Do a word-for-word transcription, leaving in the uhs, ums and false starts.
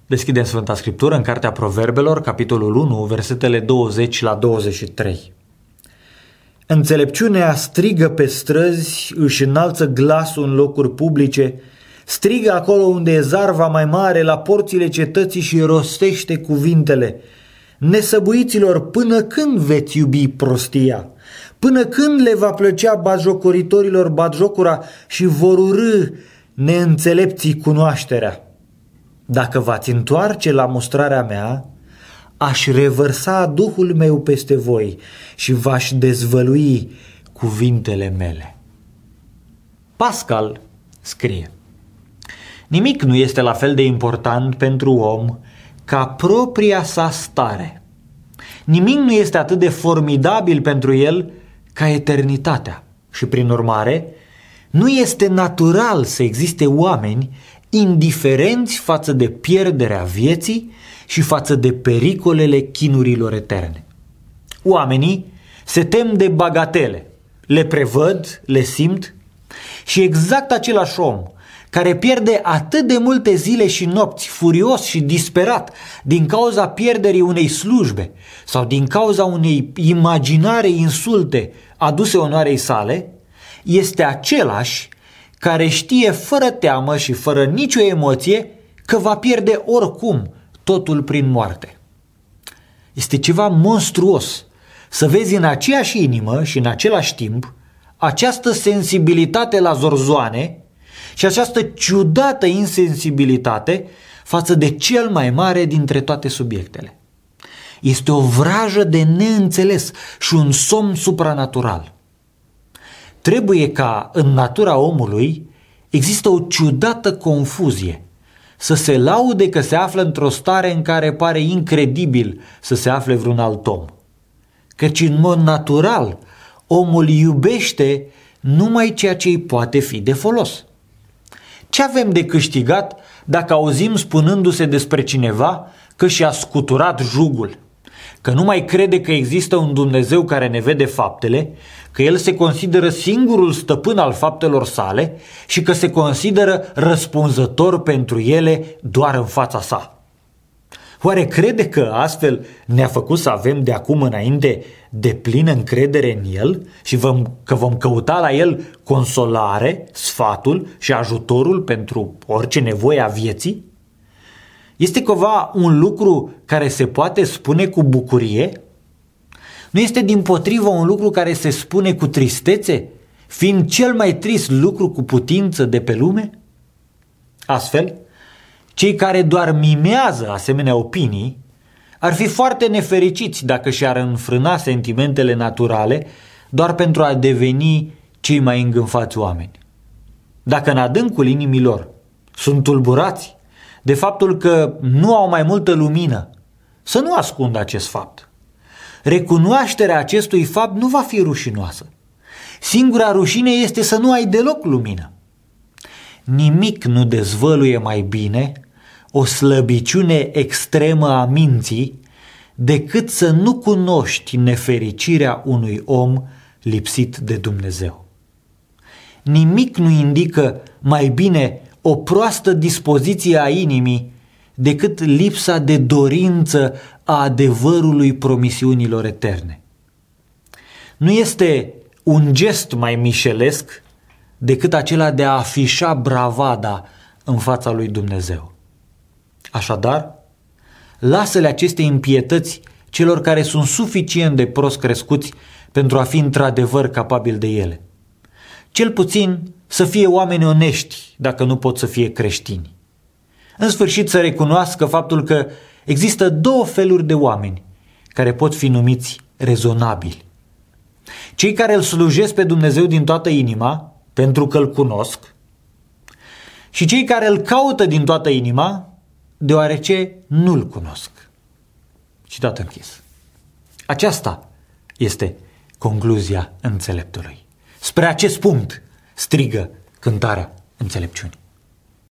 Deschidem Sfânta Scriptură în Cartea Proverbelor, capitolul unu, versetele douăzeci la douăzeci și trei. Înțelepciunea strigă pe străzi, își înalță glasul în locuri publice, strigă acolo unde e zarva mai mare, la porțile cetății și rostește cuvintele: nesăbuiților, până când veți iubi prostia? Până când le va plăcea batjocoritorilor batjocura și vor urâ neînțelepții cunoașterea? Dacă v-ați întoarce la mustrarea mea, aș revărsa Duhul meu peste voi și v-aș dezvălui cuvintele mele. Pascal scrie: nimic nu este la fel de important pentru om ca propria sa stare. Nimic nu este atât de formidabil pentru el ca eternitatea. Și prin urmare, nu este natural să existe oameni indiferenți față de pierderea vieții și față de pericolele chinurilor eterne. Oamenii se tem de bagatele, le prevăd, le simt și exact același om care pierde atât de multe zile și nopți furios și disperat din cauza pierderii unei slujbe sau din cauza unei imaginare insulte aduse onoarei sale, este același care știe fără teamă și fără nicio emoție că va pierde oricum totul prin moarte. Este ceva monstruos să vezi în aceeași inimă și în același timp această sensibilitate la zorzoane și această ciudată insensibilitate față de cel mai mare dintre toate subiectele. Este o vrajă de neînțeles și un somn supranatural. Trebuie ca în natura omului există o ciudată confuzie, să se laude că se află într-o stare în care pare incredibil să se afle vreun alt om. Căci în mod natural omul iubește numai ceea ce îi poate fi de folos. Ce avem de câștigat dacă auzim spunându-se despre cineva că și-a scuturat jugul, că nu mai crede că există un Dumnezeu care ne vede faptele, că El se consideră singurul stăpân al faptelor sale și că se consideră răspunzător pentru ele doar în fața sa? Oare crede că astfel ne-a făcut să avem de acum înainte deplină încredere în El și vom, că vom căuta la El consolare, sfatul și ajutorul pentru orice nevoie a vieții? Este cumva un lucru care se poate spune cu bucurie? Nu este dimpotrivă un lucru care se spune cu tristețe, fiind cel mai trist lucru cu putință de pe lume? Astfel, cei care doar mimează asemenea opinii ar fi foarte nefericiți dacă și-ar înfrâna sentimentele naturale doar pentru a deveni cei mai îngânfați oameni. Dacă în adâncul inimilor sunt tulburați de faptul că nu au mai multă lumină, să nu ascundă acest fapt. Recunoașterea acestui fapt nu va fi rușinoasă. Singura rușine este să nu ai deloc lumină. Nimic nu dezvăluie mai bine o slăbiciune extremă a minții decât să nu cunoști nefericirea unui om lipsit de Dumnezeu. Nimic nu indică mai bine o proastă dispoziție a inimii decât lipsa de dorință a adevărului promisiunilor eterne. Nu este un gest mai mișelesc decât acela de a afișa bravada în fața lui Dumnezeu. Așadar, lasă-le aceste impietăți celor care sunt suficient de prost crescuți pentru a fi într-adevăr capabili de ele. Cel puțin să fie oameni onești, dacă nu pot să fie creștini. În sfârșit să recunoască faptul că există două feluri de oameni care pot fi numiți rezonabili. Cei care îl slujesc pe Dumnezeu din toată inima, pentru că îl cunosc, și cei care îl caută din toată inima, deoarece nu-l cunosc. Citat închis. Aceasta este concluzia înțeleptului. Spre acest punct strigă cântarea înțelepciunii.